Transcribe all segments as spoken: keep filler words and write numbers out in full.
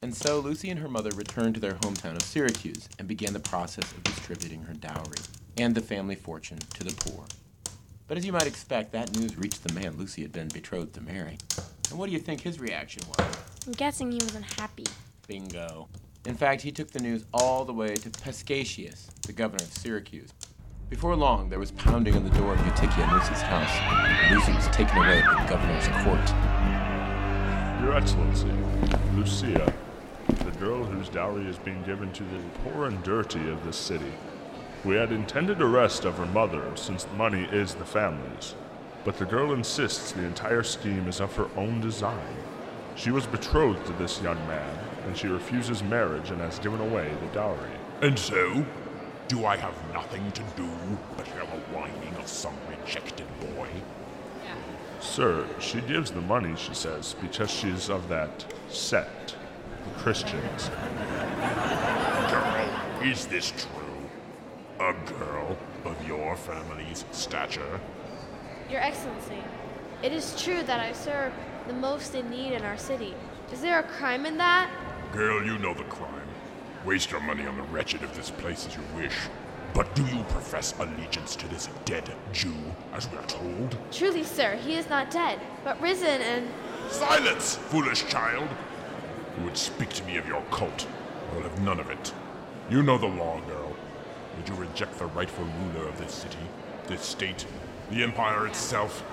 And so Lucy and her mother returned to their hometown of Syracuse and began the process of distributing her dowry and the family fortune to the poor. But as you might expect, that news reached the man Lucy had been betrothed to marry. And what do you think his reaction was? I'm guessing he was unhappy. Bingo. In fact, he took the news all the way to Pescatius, the governor of Syracuse. Before long, there was pounding on the door of Eutychia and Lucy's house, and Lucy was taken away to the governor's court. Your Excellency, Lucia, the girl whose dowry is being given to the poor and dirty of this city. We had intended arrest of her mother, since the money is the family's. But the girl insists the entire scheme is of her own design. She was betrothed to this young man, and she refuses marriage and has given away the dowry. And so, do I have nothing to do but hear the whining of some rejected boy? Yeah. Sir, she gives the money, she says, because she is of that sect, the Christians. Girl, is this true? A girl of your family's stature? Your Excellency, it is true that I serve the most in need in our city. Is there a crime in that? Girl, you know the crime. Waste your money on the wretched of this place as you wish. But do you profess allegiance to this dead Jew, as we are told? Truly, sir, he is not dead, but risen and... Silence, foolish child! You would speak to me of your cult. I will have none of it. You know the law, girl. Would you reject the rightful ruler of this city, this state, the empire itself?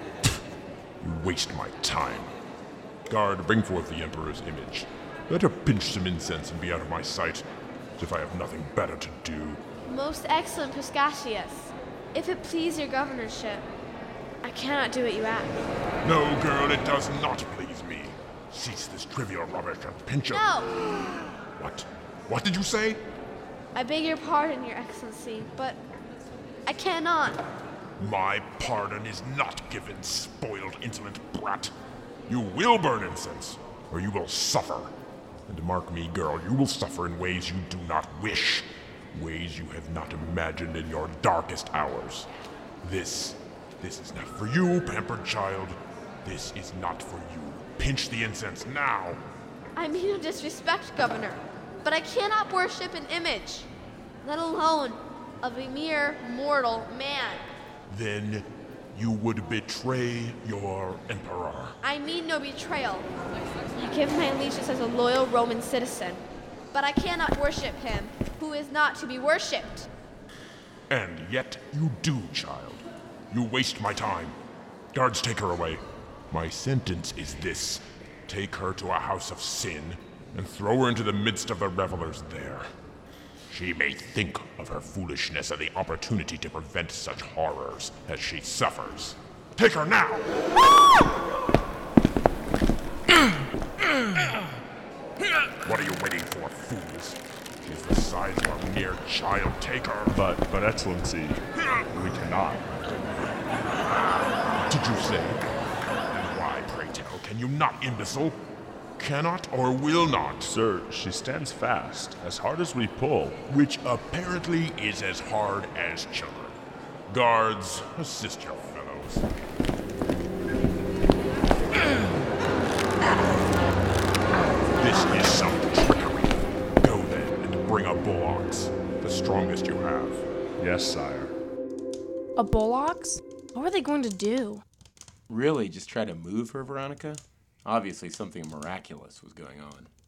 You waste my time. Guard, bring forth the Emperor's image. Let her pinch some incense and be out of my sight, as if I have nothing better to do. Most excellent Pescatius, if it please your governorship, I cannot do what you ask. No, girl, it does not please me. Cease this trivial rubbish and pinch her. No! What? What did you say? I beg your pardon, your Excellency, but I cannot. My pardon is not given, spoiled, insolent brat. You will burn incense, or you will suffer. And mark me, girl, you will suffer in ways you do not wish. Ways you have not imagined in your darkest hours. This, this is not for you, pampered child. This is not for you. Pinch the incense now. I mean no disrespect, Governor, but I cannot worship an image, let alone of a mere mortal man. Then you would betray your emperor. I mean no betrayal. I give my allegiance as a loyal Roman citizen, but I cannot worship him who is not to be worshipped. And yet you do, child. You waste my time. Guards, take her away. My sentence is this. Take her to a house of sin and throw her into the midst of the revelers there. She may think of her foolishness and the opportunity to prevent such horrors as she suffers. Take her now! What are you waiting for, fools? She's the size of a mere child. Take her. But, but Excellency, we cannot. Did you say? And why, pray tell, can you not, imbecile? Cannot or will not? Sir, she stands fast, as hard as we pull. Which apparently is as hard as children. Guards, assist your fellows. This is some trickery. Go then and bring a bull ox, the strongest you have. Yes, sire. A bull ox? What were they going to do? Really, just try to move her, Veronica? Obviously, something miraculous was going on.